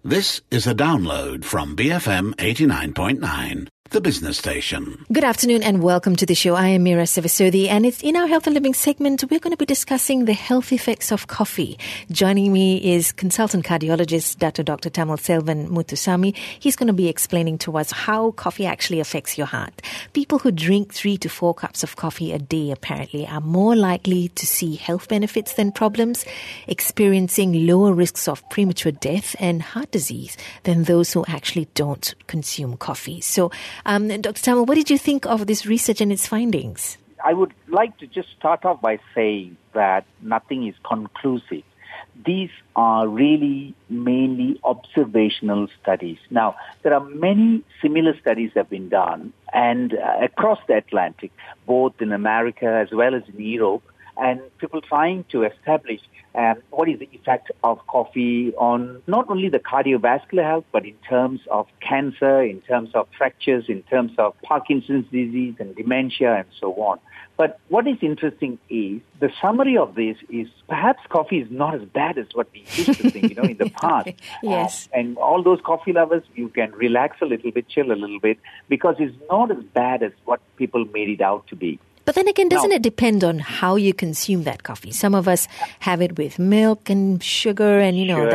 This is a download from BFM 89.9, the business station. Good afternoon and welcome to the show. I am Mira Sivasodi, and it's in our Health and Living segment, we're going to be discussing the health effects of coffee. Joining me is consultant cardiologist Dr. Thamilselvan Muthusamy. He's going to be explaining to us how coffee actually affects your heart. People who drink 3 to 4 cups of coffee a day apparently are more likely to see health benefits than problems, experiencing lower risks of premature death and heart disease than those who actually don't consume coffee. So, Dr. Thamil, what did you think of this research and its findings? I would like to just start off by saying that nothing is conclusive. These are really mainly observational studies. Now, there are many similar studies that have been done and across the Atlantic, both in America as well as in Europe, and people trying to establish what is the effect of coffee on not only the cardiovascular health, but in terms of cancer, in terms of fractures, in terms of Parkinson's disease and dementia and so on. But what is interesting is the summary of this is perhaps coffee is not as bad as what we used to think, in the past. Yes. And all those coffee lovers, you can relax a little bit, chill a little bit, because it's not as bad as what people made it out to be. But then again, doesn't it depend on how you consume that coffee? Some of us have it with milk and sugar and,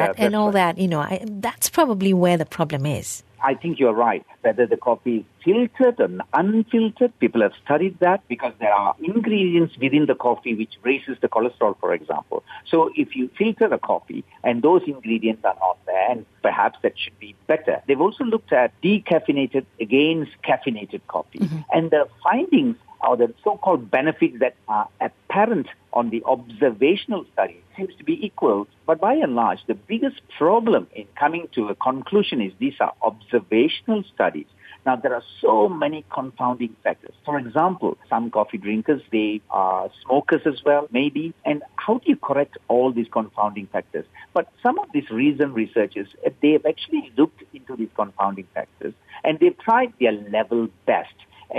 that's probably where the problem is. I think you're right. Whether the coffee is filtered or unfiltered, people have studied that because there are ingredients within the coffee which raises the cholesterol, for example. So if you filter a coffee and those ingredients are not there, and perhaps that should be better. They've also looked at decaffeinated against caffeinated coffee. Mm-hmm. And the findings or the so-called benefits that are apparent on the observational study seems to be equal. But by and large, the biggest problem in coming to a conclusion is these are observational studies. Now, there are so many confounding factors. For example, some coffee drinkers, they are smokers as well, maybe. And how do you correct all these confounding factors? But some of these recent researchers, they have actually looked into these confounding factors and they've tried their level best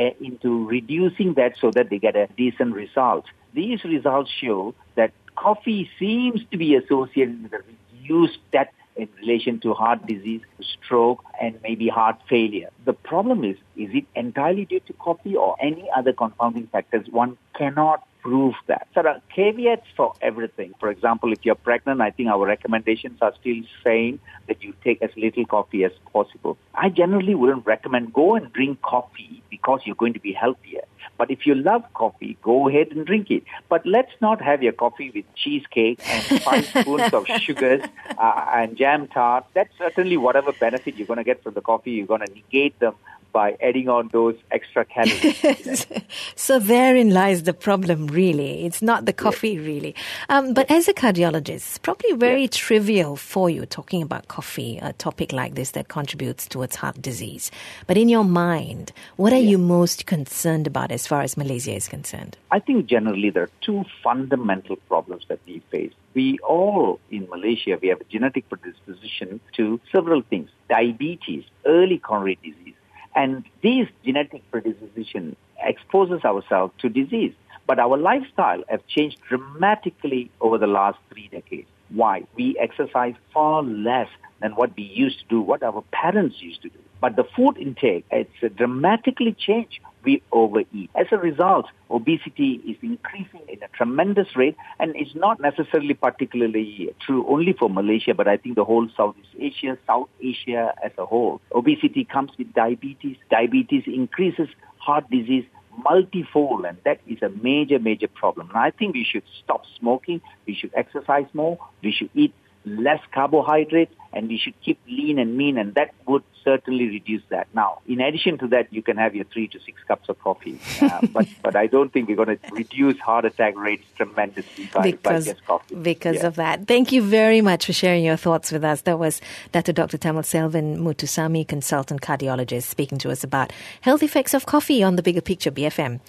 into reducing that so that they get a decent result. These results show that coffee seems to be associated with a reduced death in relation to heart disease, stroke, and maybe heart failure. The problem is it entirely due to coffee or any other confounding factors? One cannot prove that. So there are caveats for everything. For example, if you're pregnant, I think our recommendations are still saying that you take as little coffee as possible. I generally wouldn't recommend go and drink coffee because you're going to be healthier. But if you love coffee, go ahead and drink it. But let's not have your coffee with cheesecake and 5 spoons of sugars and jam tart. That's certainly whatever benefit you're going to get from the coffee, you're going to negate them by adding on those extra calories. So therein lies the problem, really. It's not the coffee, really. But as a cardiologist, it's probably very trivial for you talking about coffee, a topic like this that contributes towards heart disease. But in your mind, what are you most concerned about as far as Malaysia is concerned? I think generally there are 2 fundamental problems that we face. We all in Malaysia, we have a genetic predisposition to several things. Diabetes, early coronary disease. And this genetic predisposition exposes ourselves to disease. But our lifestyle has changed dramatically over the last 3 decades. Why? We exercise far less than what we used to do, what our parents used to do. But the food intake, it's dramatically changed. We overeat. As a result, obesity is increasing in a tremendous rate, and it's not necessarily particularly true only for Malaysia, but I think the whole Southeast Asia, South Asia as a whole. Obesity comes with diabetes. Diabetes increases heart disease multifold, and that is a major, major problem. And I think we should stop smoking, we should exercise more, we should eat less carbohydrates, and we should keep lean and mean, and that would certainly reduce that. Now, in addition to that, you can have your 3 to 6 cups of coffee, but I don't think we're going to reduce heart attack rates tremendously by just coffee. Because of that. Thank you very much for sharing your thoughts with us. That was Dr. Thamilselvan Muthusamy, consultant cardiologist, speaking to us about health effects of coffee on The Bigger Picture, BFM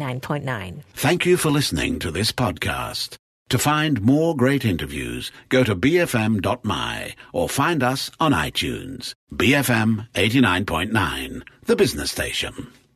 89.9. Thank you for listening to this podcast. To find more great interviews, go to bfm.my or find us on iTunes. BFM 89.9, the business station.